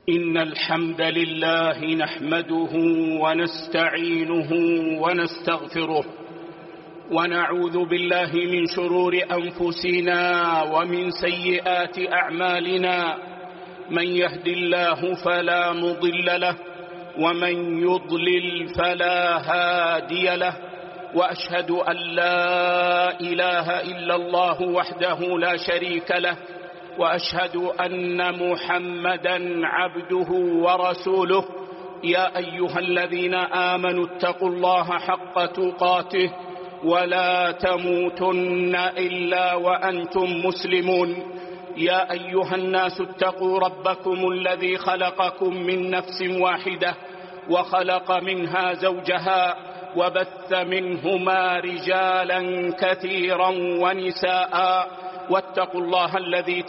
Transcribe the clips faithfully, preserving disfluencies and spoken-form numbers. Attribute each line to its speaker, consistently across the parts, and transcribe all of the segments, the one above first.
Speaker 1: إن الحمد لله نحمده ونستعينه ونستغفره ونعوذ بالله من شرور أنفسنا ومن سيئات أعمالنا. من يهد الله فلا مضل له ومن يضلل فلا هادي له، وأشهد أن لا إله إلا الله وحده لا شريك له، وأشهد أن محمدا عبده ورسوله. يا أيها الذين آمنوا اتقوا الله حق تقاته ولا تموتن إلا وأنتم مسلمون. يا أيها الناس اتقوا ربكم الذي خلقكم من نفس واحدة وخلق منها زوجها وبث منهما رجالا كثيرا ونساء، واتقوا الله الذي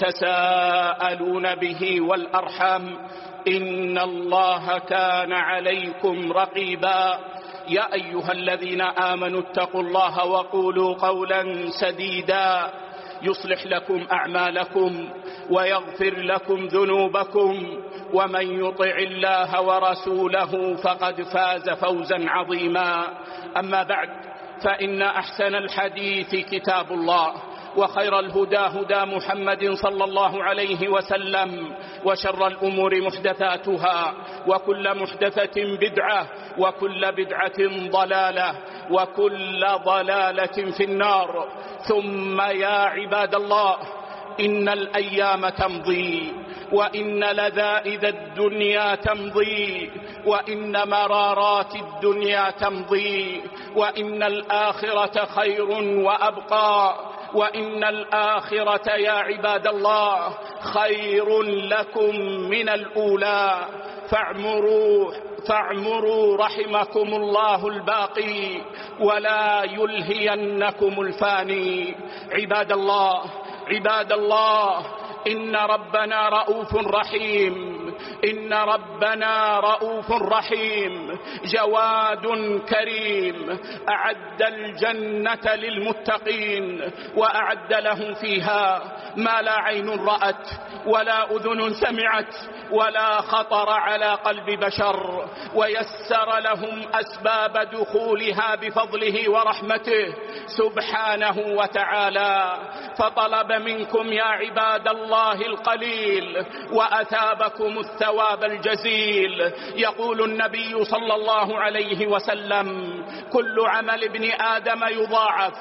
Speaker 1: تساءلون به والأرحام، إن الله كان عليكم رقيبا. يا أيها الذين آمنوا اتقوا الله وقولوا قولا سديدا يصلح لكم أعمالكم ويغفر لكم ذنوبكم، ومن يطع الله ورسوله فقد فاز فوزا عظيما. أما بعد، فإن أحسن الحديث كتاب الله، وخير الهدى هدى محمد صلى الله عليه وسلم، وشر الأمور محدثاتها، وكل محدثة بدعة، وكل بدعة ضلالة، وكل ضلالة في النار. ثم يا عباد الله، إن الأيام تمضي، وإن لذائذ الدنيا تمضي، وإن مرارات الدنيا تمضي، وإن الآخرة خير وأبقى، وإن الآخرة يا عباد الله خير لكم من الأولى. فاعمروا فاعمروا رحمكم الله الباقي، ولا يلهينكم الفاني. عباد الله عباد الله إن ربنا رؤوف رحيم، إن ربنا رؤوف رحيم جواد كريم، أعد الجنة للمتقين، وأعد لهم فيها ما لا عين رأت ولا أذن سمعت ولا خطر على قلب بشر، ويسر لهم أسباب دخولها بفضله ورحمته سبحانه وتعالى. فطلب منكم يا عباد الله القليل وأثابكم الثواب الجزيل. يقول النبي صلى الله عليه وسلم: كل عمل ابن آدم يضاعف،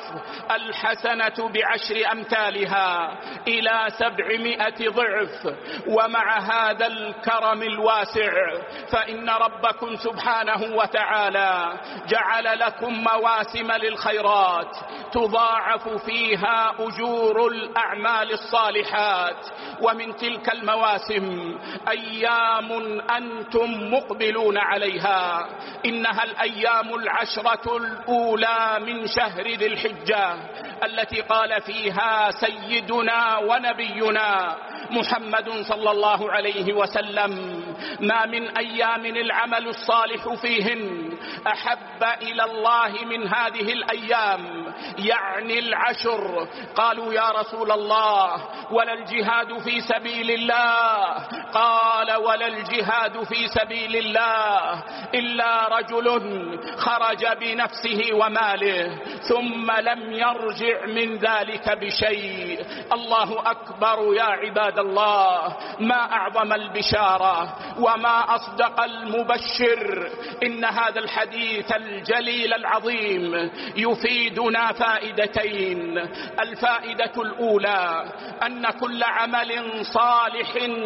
Speaker 1: الحسنة بعشر أمثالها إلى سبعمائة ضعف. ومع هذا الكرم الواسع فإن ربكم سبحانه وتعالى جعل لكم مواسم للخيرات تضاعف فيها أجور الأعمال الصالحات. ومن تلك المواسم أيام أنتم مقبلون عليها، إنها الأيام العشرة الأولى من شهر ذي الحجة، التي قال فيها سيدنا ونبينا محمد صلى الله عليه وسلم: ما من أيام العمل الصالح فيهن أحب إلى الله من هذه الأيام، يعني العشر. قالوا: يا رسول الله، ولا الجهاد في سبيل الله؟ قال: ولا الجهاد في سبيل الله إلا رجل خرج بنفسه وماله ثم لم يرجع من ذلك بشيء. الله أكبر يا عباد الله، ما أعظم البشارة وما أصدق المبشر. إن هذا الحديث الجليل العظيم يفيدنا فائدتين. الفائدة الأولى أن كل عمل صالح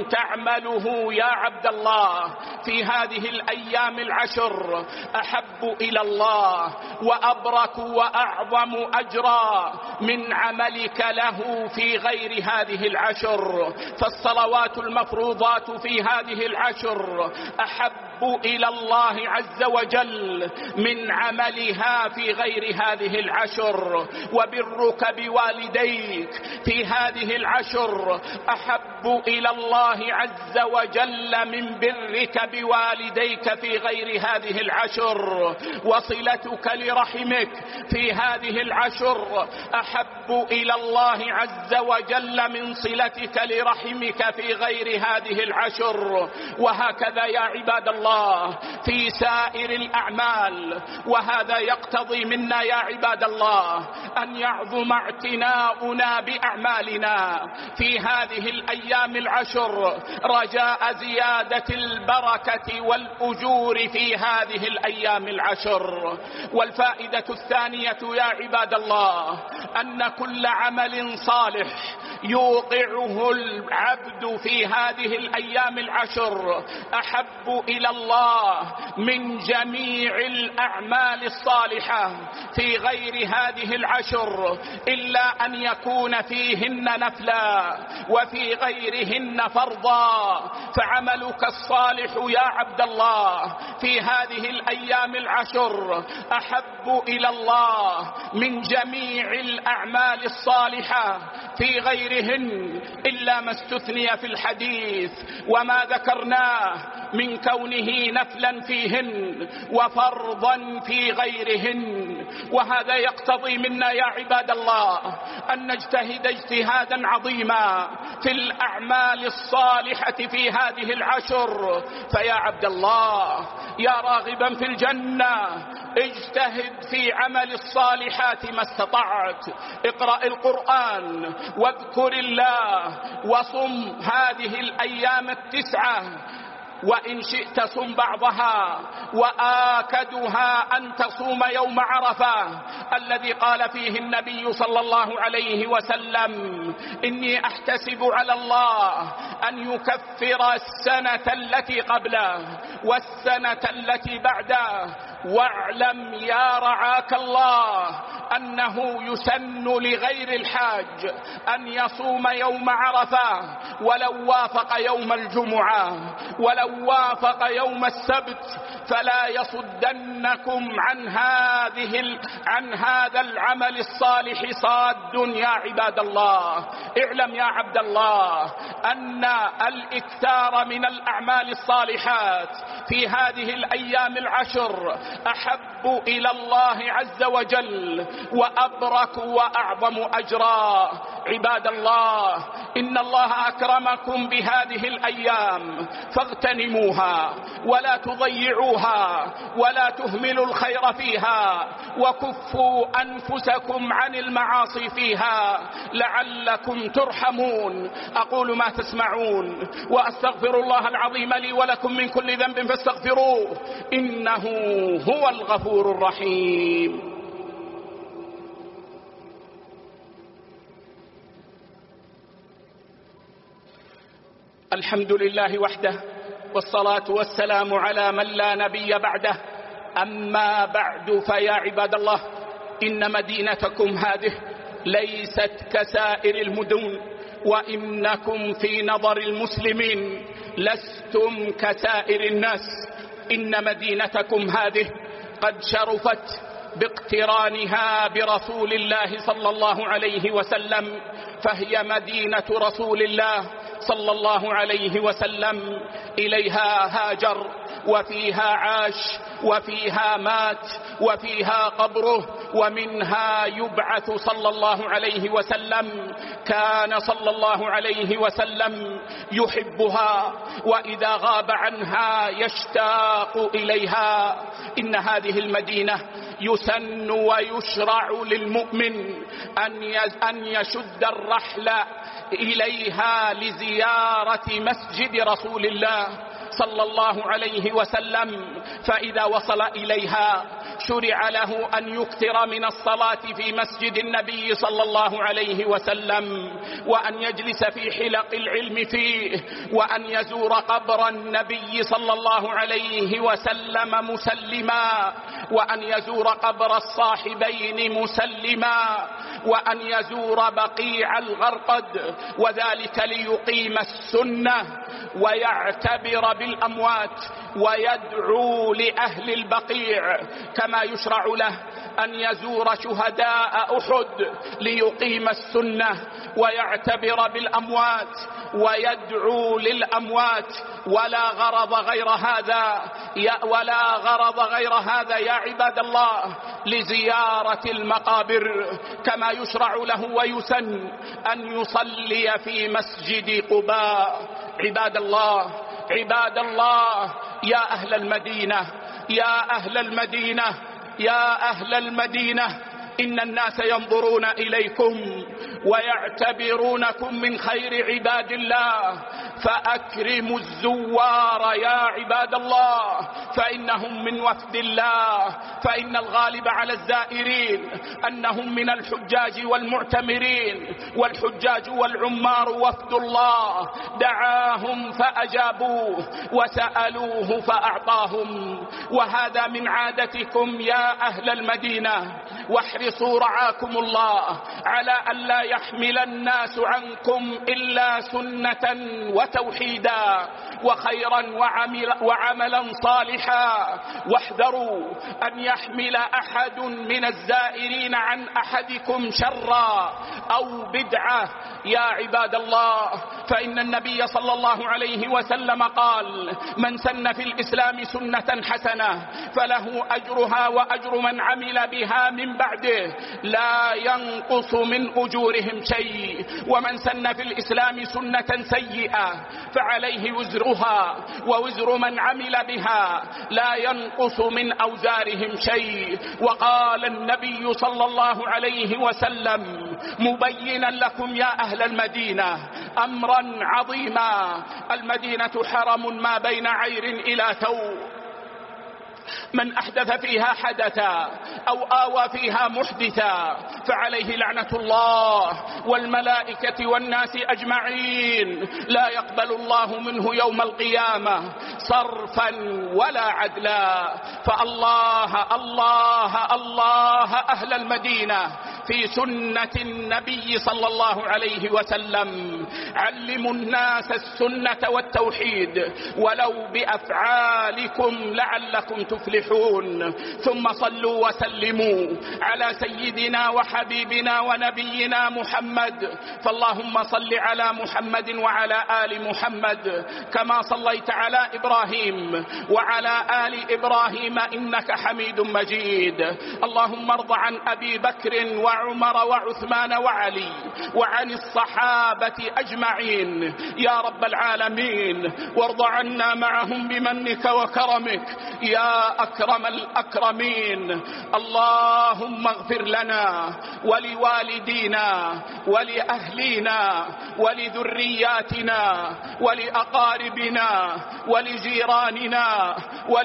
Speaker 1: تعمله يا عبد الله في هذه الأيام العشر أحب إلى الله وأبرك وأعظم أجرا من عملك له في غير هذه العشر. فالصلوات المفروضات في هذه العشر أحب إلى الله عز وجل من عملها في غير هذه العشر. وبرك بوالديك في هذه العشر أحب إلى الله عز وجل من برك بوالديك في غير هذه العشر. وصلتك لرحمك في هذه العشر أحب إلى الله عز وجل من صلتك برحمك في غير هذه العشر. وهكذا يا عباد الله في سائر الأعمال. وهذا يقتضي منا يا عباد الله أن يعظم اعتناؤنا بأعمالنا في هذه الأيام العشر رجاء زيادة البركة والأجور في هذه الأيام العشر. والفائدة الثانية يا عباد الله أن كل عمل صالح يوقعه العبد في هذه الأيام العشر أحب إلى الله من جميع الأعمال الصالحة في غير هذه العشر، إلا أن يكون فيهن نفلا وفي غيرهن فرضا. فعملك الصالح يا عبد الله في هذه الأيام العشر أحب إلى الله من جميع الأعمال الصالحة في غيرهن، إلا ما استثني في الحديث وما ذكرناه من كونه نفلا فيهن وفرضا في غيرهن. وهذا يقتضي منا يا عباد الله أن نجتهد اجتهادا عظيما في الأعمال الصالحة في هذه العشر. فيا عبد الله يا راغبا في الجنة اجتهد في عمل الصالحات ما استطعت. اقرأ القرآن واذكر الله وصم هذه الأيام التسعة، وإن شئت صم بعضها، وآكدها أن تصوم يوم عرفة الذي قال فيه النبي صلى الله عليه وسلم إني أحتسب على الله أن يكفر السنة التي قبله والسنة التي بعده. واعلم يا رعاك الله أنه يسن لغير الحاج أن يصوم يوم عرفة ولو وافق يوم الجمعة ولو وافق يوم السبت، فلا يصدنكم عن هذه عن هذا العمل الصالح صاد يا عباد الله. اعلم يا عبد الله أن الإكثار من الأعمال الصالحات في هذه الأيام العشر أحب إلى الله عز وجل وأبرك وأعظم أجرا. عباد الله إن الله أكرمكم بهذه الأيام فاغتنموها ولا تضيعوها ولا تهملوا الخير فيها، وكفوا أنفسكم عن المعاصي فيها لعلكم ترحمون. أقول ما تسمعون وأستغفر الله العظيم لي ولكم من كل ذنب فاستغفروه إنه هو الغفور الرحيم. الحمد لله وحده والصلاة والسلام على من لا نبي بعده. أما بعد فيا عباد الله إن مدينتكم هذه ليست كسائر المدن، وإنكم في نظر المسلمين لستم كسائر الناس. إن مدينتكم هذه قد شرفت باقترانها برسول الله صلى الله عليه وسلم، فهي مدينة رسول الله صلى الله عليه وسلم. إليها هاجر وفيها عاش وفيها مات وفيها قبره ومنها يبعث صلى الله عليه وسلم. كان صلى الله عليه وسلم يحبها وإذا غاب عنها يشتاق إليها. إن هذه المدينة يسن ويشرع للمؤمن أن يشد الرحل إليها لزيارة مسجد رسول الله صلى الله عليه وسلم، فإذا وصل إليها شرع له أن يكثر من الصلاة في مسجد النبي صلى الله عليه وسلم، وأن يجلس في حلق العلم فيه، وأن يزور قبر النبي صلى الله عليه وسلم مسلما، وأن يزور قبر الصاحبين مسلما، وأن يزور بقيع الغرقد، وذلك ليقيم السنة ويعتبر بالأموات ويدعو لأهل البقيع، كما يشرع له أن يزور شهداء أحد ليقيم السنة ويعتبر بالأموات ويدعو للأموات، ولا غرض غير هذا ولا غرض غير هذا يا عباد الله لزيارة المقابر، كما يشرع له ويسن أن يصلي في مسجد قباء. عباد الله عباد الله يا أهل المدينة يا أهل المدينة يا أهل المدينة إن الناس ينظرون إليكم ويعتبرونكم من خير عباد الله، فأكرموا الزوار يا عباد الله فإنهم من وفد الله، فإن الغالب على الزائرين أنهم من الحجاج والمعتمرين، والحجاج والعمار وفد الله، دعاهم فأجابوه وسألوه فأعطاهم. وهذا من عادتكم يا أهل المدينة، واحرصوا رعاكم الله على أن لا يحمل الناس عنكم إلا سنة وتوحيدا وخيرا وعمل وعملا صالحا، واحذروا أن يحمل أحد من الزائرين عن أحدكم شرا أو بدعة يا عباد الله، فإن النبي صلى الله عليه وسلم قال: من سن في الإسلام سنة حسنة فله أجرها وأجر من عمل بها من بعده لا ينقص من أجورهم شيء، ومن سن في الإسلام سنة سيئة فعليه وزرها ووزر من عمل بها لا ينقص من أوزارهم شيء. وقال النبي صلى الله عليه وسلم مبينا لكم يا أهل المدينة أمرا عظيما: المدينة حرم ما بين عير إلى ثور، من أحدث فيها حدثا أو آوى فيها محدثا فعليه لعنة الله والملائكة والناس أجمعين، لا يقبل الله منه يوم القيامة صرفا ولا عدلا. فالله الله الله أهل المدينة في سنة النبي صلى الله عليه وسلم علموا الناس السنة والتوحيد ولو بأفعالكم لعلكم تفلحون. ثم صلوا وسلموا على سيدنا وحبيبنا ونبينا محمد، فاللهم صل على محمد وعلى آل محمد كما صليت على إبراهيم وعلى آل إبراهيم إنك حميد مجيد. اللهم ارض عن أبي بكر وعمر وعثمان وعلي وعن الصحابة أجمعين يا رب العالمين، وارض عنا معهم بمنك وكرمك يا أكرم الأكرمين. اللهم اغفر لنا ولوالدينا ولأهلينا ولذرياتنا ولأقاربنا ولجيراننا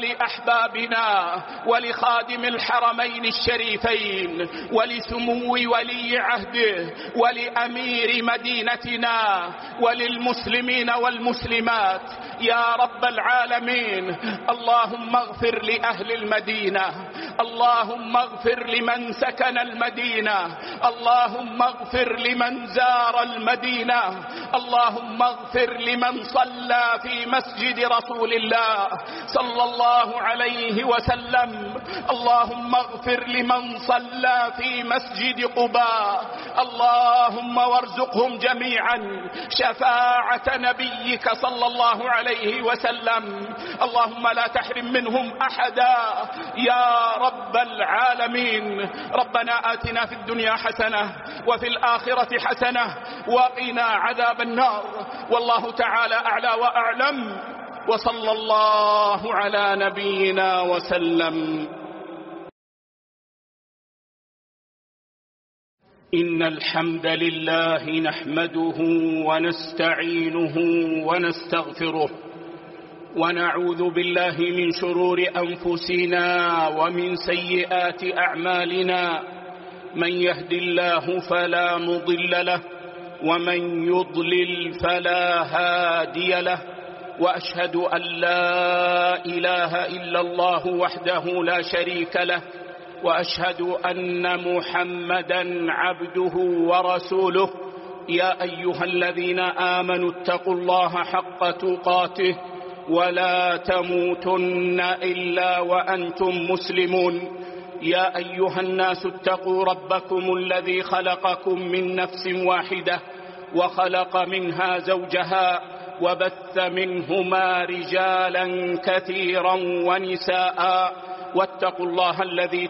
Speaker 1: ولأحبابنا ولخادم الحرمين الشريفين ولسمو ولي عهده ولأمير مدينتنا وللمسلمين والمسلمات يا رب العالمين. اللهم اغفر لأهل المدينة، اللهم اغفر لمن سكن المدينة، اللهم اغفر لمن زار المدينة، اللهم اغفر لمن صلى في مسجد رسول الله صلى الله عليه وسلم، اللهم اغفر لمن صلى في مسجد قباء، اللهم وارزقهم جميعا شفاعة نبيك صلى الله عليه وسلم، اللهم لا تحرم منهم أحدا يا رب العالمين. ربنا آتنا في الدنيا حسنة وفي الآخرة حسنة وقنا عذاب النار، والله تعالى أعلى وأعلم، وصلى الله على نبينا وسلم. إن الحمد لله نحمده ونستعينه ونستغفره، ونعوذ بالله من شرور أنفسنا ومن سيئات أعمالنا، من يهد الله فلا مضل له ومن يضلل فلا هادي له، وأشهد أن لا إله إلا الله وحده لا شريك له، وأشهد أن محمدا عبده ورسوله. يا أيها الذين آمنوا اتقوا الله حق تقاته ولا تموتن إلا وأنتم مسلمون. يا أيها الناس اتقوا ربكم الذي خلقكم من نفس واحدة وخلق منها زوجها وبث منهما رجالا كثيرا ونساء واتقوا الله الذي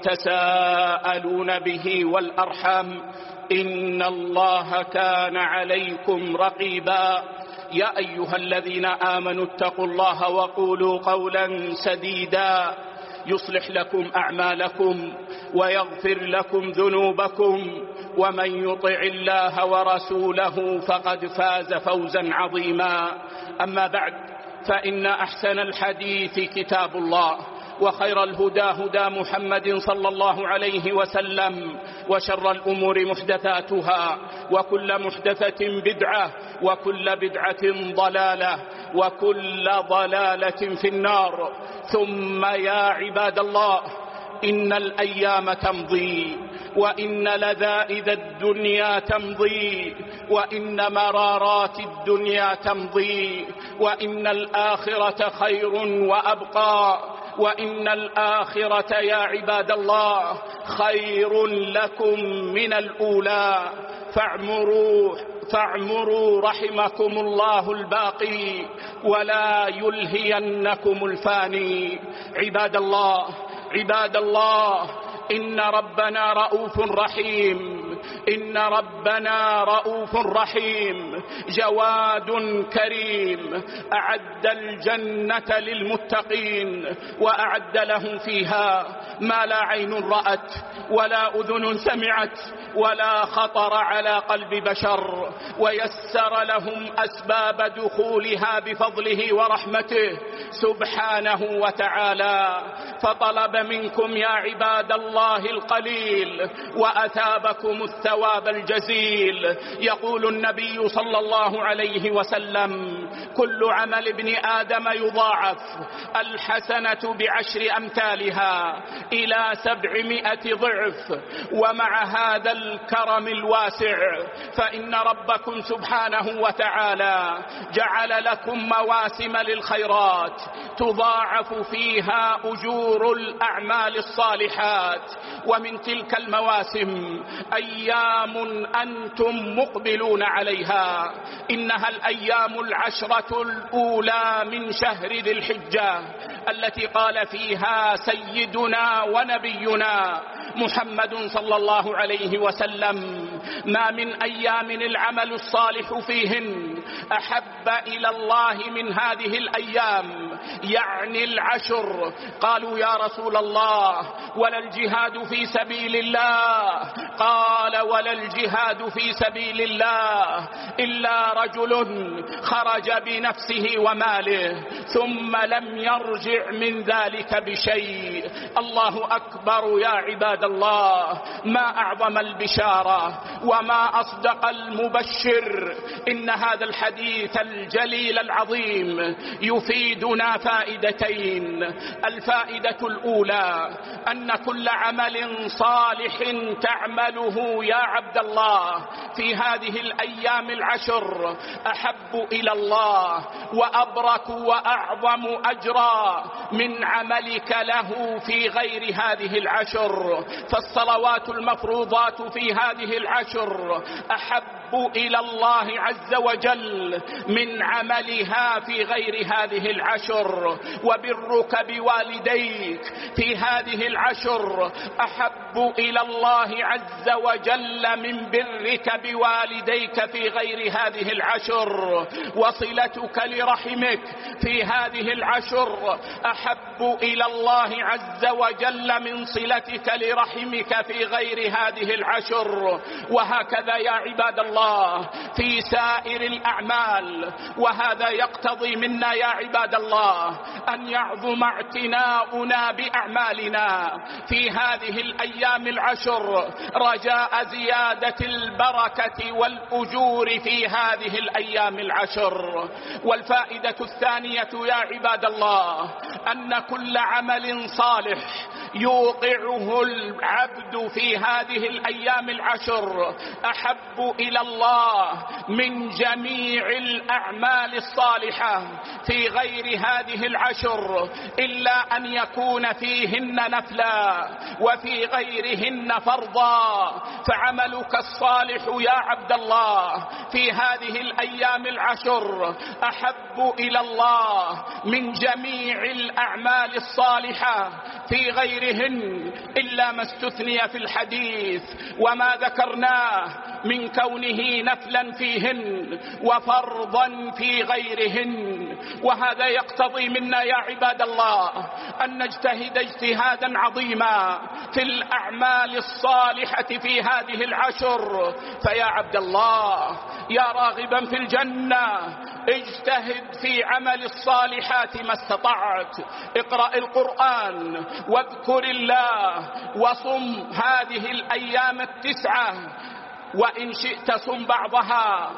Speaker 1: تساءلون به والأرحام إن الله كان عليكم رقيبا. يا أيها الذين آمنوا اتقوا الله وقولوا قولا سديدا يصلح لكم أعمالكم ويغفر لكم ذنوبكم ومن يطع الله ورسوله فقد فاز فوزا عظيما. أما بعد، فإن أحسن الحديث كتاب الله، وخير الهدى هدى محمد صلى الله عليه وسلم، وشر الأمور محدثاتها، وكل محدثة بدعة، وكل بدعة ضلالة، وكل ضلالة في النار. ثم يا عباد الله، إن الأيام تمضي، وإن لذائذ الدنيا تمضي، وإن مرارات الدنيا تمضي، وإن الآخرة خير وأبقى، وإن الآخرة يا عباد الله خير لكم من الأولى. فاعمروا فاعمروا رحمكم الله الباقي ولا يلهينكم الفاني. عباد الله عباد الله إن ربنا رؤوف رحيم، إن ربنا رؤوف رحيم جواد كريم، أعد الجنة للمتقين، وأعد لهم فيها ما لا عين رأت ولا أذن سمعت ولا خطر على قلب بشر، ويسر لهم أسباب دخولها بفضله ورحمته سبحانه وتعالى. فطلب منكم يا عباد الله القليل وأثابكم الثواب الجزيل. يقول النبي صلى الله عليه وسلم: كل عمل ابن آدم يضاعف، الحسنة بعشر أمثالها إلى سبعمائة ضعف. ومع هذا الكرم الواسع فإن ربكم سبحانه وتعالى جعل لكم مواسم للخيرات تضاعف فيها أجور الأعمال الصالحات. ومن تلك المواسم أيام أنتم مقبلون عليها، إنها الأيام العشرة الأولى من شهر ذي الحجة، التي قال فيها سيدنا ونبينا محمد صلى الله عليه وسلم: ما من أيام العمل الصالح فيهن أحب إلى الله من هذه الأيام، يعني العشر. قالوا: يا رسول الله، ولا الجهاد في سبيل الله؟ قال: ولا الجهاد في سبيل الله إلا رجل خرج بنفسه وماله ثم لم يرجع من ذلك بشيء. الله أكبر يا عباد الله، ما أعظم البشارة وما أصدق المبشر. إن هذا الحديث الجليل العظيم يفيدنا فائدتين. الفائدة الأولى أن كل عمل صالح تعمله يا عبد الله في هذه الأيام العشر أحب إلى الله وأبرك وأعظم أجرا من عملك له في غير هذه العشر. فالصلوات المفروضات في هذه العشر أحب إلى الله عز وجل من عملها في غير هذه العشر. وبرك بوالديك في هذه العشر أحب إلى الله عز وجل من برك بوالديك في غير هذه العشر. وصلتك لرحمك في هذه العشر أحب إلى الله عز وجل من صلتك لرحمك في غير هذه العشر. وهكذا يا عباد الله في سائر الأعمال. وهذا يقتضي منا يا عباد الله أن يعظم اعتناؤنا بأعمالنا في هذه الأيام العشر رجاء زيادة البركة والأجور في هذه الأيام العشر. والفائدة الثانية يا عباد الله أن كل عمل صالح يوقعه العبد في هذه الأيام العشر أحب إلى الله من جميع الأعمال الصالحة في غير هذه العشر، إلا أن يكون فيهن نفلا وفي غيرهن فرضا. فعملك الصالح يا عبد الله في هذه الأيام العشر أحب إلى الله من جميع الأعمال الصالحة في غيرهن، إلا ما استثني في الحديث وما ذكرناه من كونه نفلا فيهن وفرضا في غيرهن. وهذا يقتضي منا يا عباد الله أن نجتهد اجتهادا عظيما في الأعمال الصالحة في هذه العشر. فيا عبد الله يا راغبا في الجنة اجتهد في عمل الصالحات ما استطعت. اقرأ القرآن واذكر الله وصم هذه الأيام التسعة، وإن شئت صم بعضها،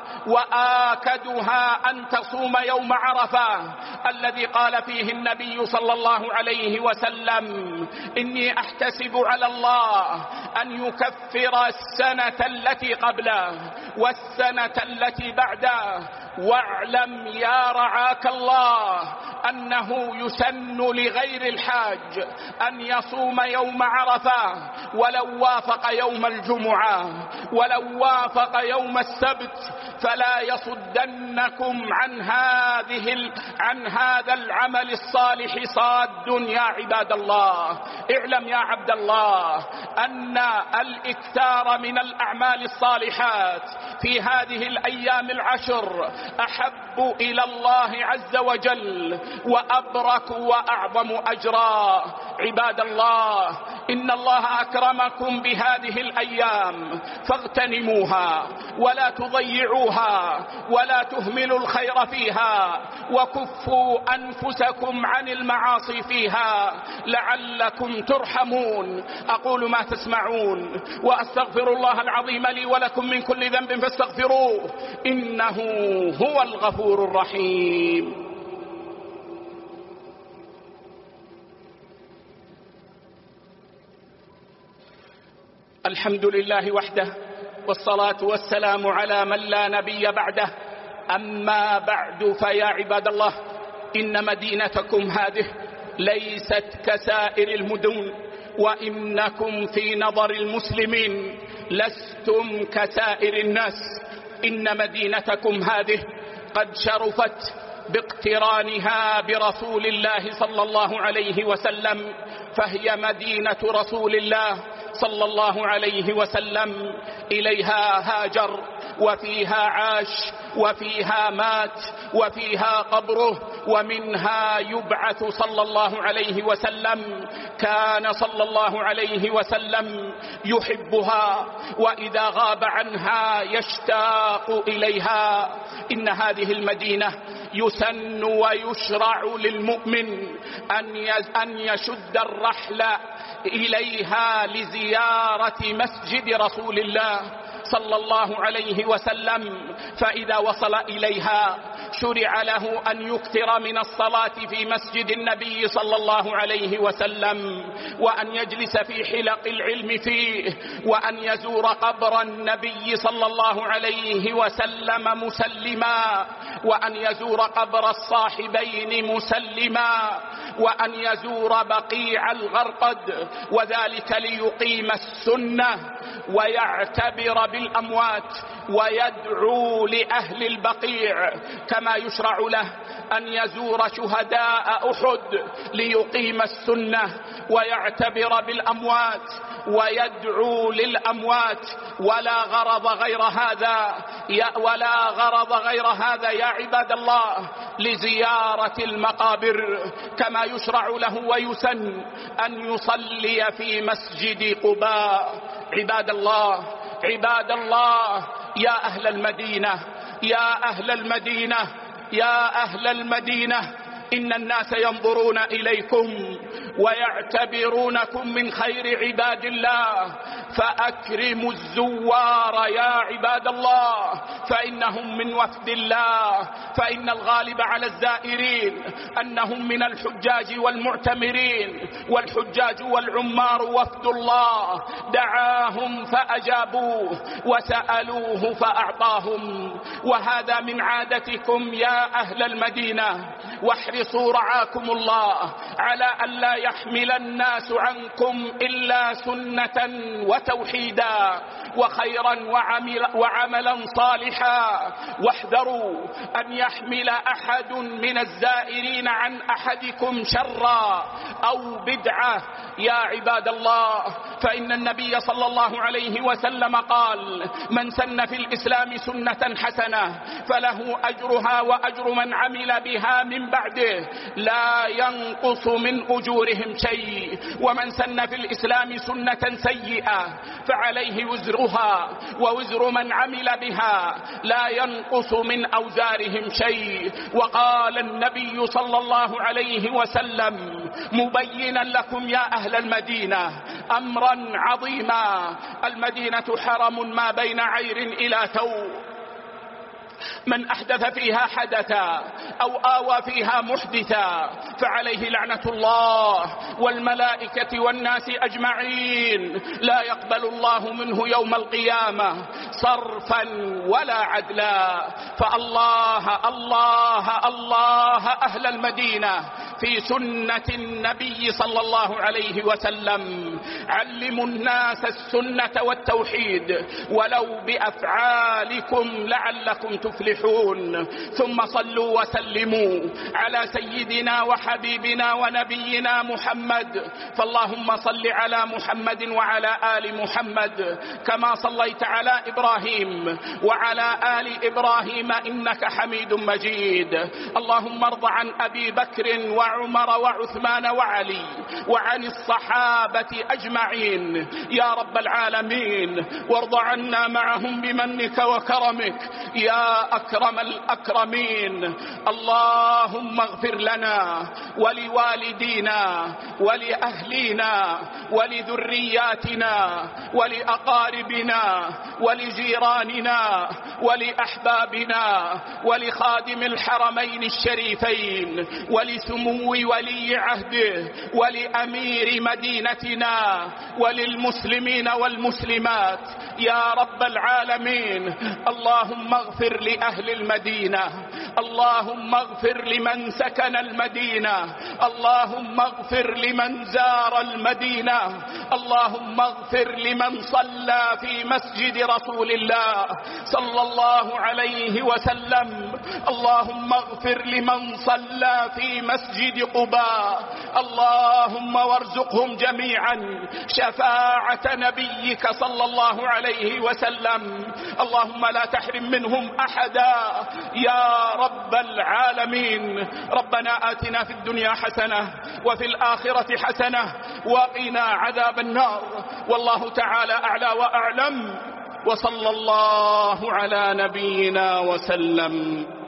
Speaker 1: وآكدها أن تصوم يوم عرفة الذي قال فيه النبي صلى الله عليه وسلم: إني أحتسب على الله أن يكفر السنة التي قبله والسنة التي بعده. واعلم يا رعاك الله أنه يسن لغير الحاج أن يصوم يوم عرفة ولو وافق يوم الجمعة ولو وافق يوم السبت، فلا يصدنكم عن هذه عن هذا العمل الصالح صاد يا عباد الله. اعلم يا عبد الله أن الإكثار من الأعمال الصالحات في هذه الأيام العشر أحب إلى الله عز وجل وأبرك وأعظم أجرا. عباد الله إن الله أكرمكم بهذه الأيام فاغتنموها ولا تضيعوها ولا تهملوا الخير فيها، وكفوا أنفسكم عن المعاصي فيها لعلكم ترحمون. أقول ما تسمعون وأستغفر الله العظيم لي ولكم من كل ذنب فاستغفروه إنه هو الغفور الرحيم. الحمد لله وحده، والصلاة والسلام على من لا نبي بعده. أما بعد، فيا عباد الله إن مدينتكم هذه ليست كسائر المدن، وإنكم في نظر المسلمين لستم كسائر الناس. إن مدينتكم هذه قد شرفت باقترانها برسول الله صلى الله عليه وسلم، فهي مدينة رسول الله صلى الله عليه وسلم. إليها هاجر وفيها عاش وفيها مات وفيها قبره ومنها يبعث صلى الله عليه وسلم. كان صلى الله عليه وسلم يحبها، وإذا غاب عنها يشتاق إليها. إن هذه المدينة يسن ويشرع للمؤمن أن يشد الرحل إليها لزيارة مسجد رسول الله صلى الله عليه وسلم، فإذا وصل إليها شرع له أن يكثر من الصلاة في مسجد النبي صلى الله عليه وسلم، وأن يجلس في حلق العلم فيه، وأن يزور قبر النبي صلى الله عليه وسلم مسلما، وأن يزور قبر الصاحبين مسلما، وأن يزور بقيع الغرقد، وذلك ليقيم السنة ويعتبر بالأموات ويدعو لأهل البقيع، كما يشرع له أن يزور شهداء أحد ليقيم السنة ويعتبر بالأموات ويدعو للأموات. ولا غرض غير هذا يا ولا غرض غير هذا يا عباد الله لزيارة المقابر، كما يشرع له ويسن أن يصلي في مسجد قباء. عباد الله عباد الله يا أهل المدينة يا أهل المدينة يا أهل المدينة إن الناس ينظرون إليكم ويعتبرونكم من خير عباد الله، فأكرموا الزوار يا عباد الله فإنهم من وفد الله، فإن الغالب على الزائرين أنهم من الحجاج والمعتمرين، والحجاج والعمار وفد الله، دعاهم فأجابوه وسألوه فأعطاهم. وهذا من عادتكم يا أهل المدينة، واحرصوا رعاكم الله على أن لا يحمل الناس عنكم إلا سنة وتوحيدا وخيرا وعمل وعملا صالحا، واحذروا أن يحمل أحد من الزائرين عن أحدكم شرا أو بدعة يا عباد الله، فإن النبي صلى الله عليه وسلم قال: من سن في الإسلام سنة حسنة فله أجرها وأجر من عمل بها من بعده لا ينقص من أجورهم شيء، ومن سن في الإسلام سنة سيئة فعليه وزرها ووزر من عمل بها لا ينقص من أوزارهم شيء. وقال النبي صلى الله عليه وسلم مبينا لكم يا أهل المدينة أمرا عظيما: المدينة حرم ما بين عير إلى ثور، من أحدث فيها حدثا أو آوى فيها محدثا فعليه لعنة الله والملائكة والناس أجمعين، لا يقبل الله منه يوم القيامة صرفا ولا عدلا. فالله الله الله أهل المدينة في سنة النبي صلى الله عليه وسلم، علموا الناس السنة والتوحيد ولو بأفعالكم لعلكم تفلحون. ثم صلوا وسلموا على سيدنا وحبيبنا ونبينا محمد، فاللهم صل على محمد وعلى آل محمد كما صليت على إبراهيم وعلى آل إبراهيم إنك حميد مجيد. اللهم ارض عن أبي بكر وعمر وعثمان وعلي وعن الصحابة أجمعين يا رب العالمين، وارض عنا معهم بمنك وكرمك يا أكرم الأكرمين. اللهم اغفر لنا ولوالدينا ولأهلينا ولذرياتنا ولأقاربنا ولجيراننا ولأحبابنا ولخادم الحرمين الشريفين ولسمو ولي عهده ولأمير مدينتنا وللمسلمين والمسلمات يا رب العالمين. اللهم اغفر لأهل المدينة، اللهم اغفر لمن سكن المدينة، اللهم اغفر لمن زار المدينة، اللهم اغفر لمن صلى في مسجد رسول الله صلى الله عليه وسلم، اللهم اغفر لمن صلى في مسجد قباء، اللهم وارزقهم جميعا شفاعة نبيك صلى الله عليه وسلم. اللهم لا تحرم منهم أحدا يا رب العالمين. ربنا آتنا في الدنيا حسنة وفي الآخرة حسنة وقنا عذاب النار، والله تعالى أعلى وأعلم، وصلى الله على نبينا وسلم.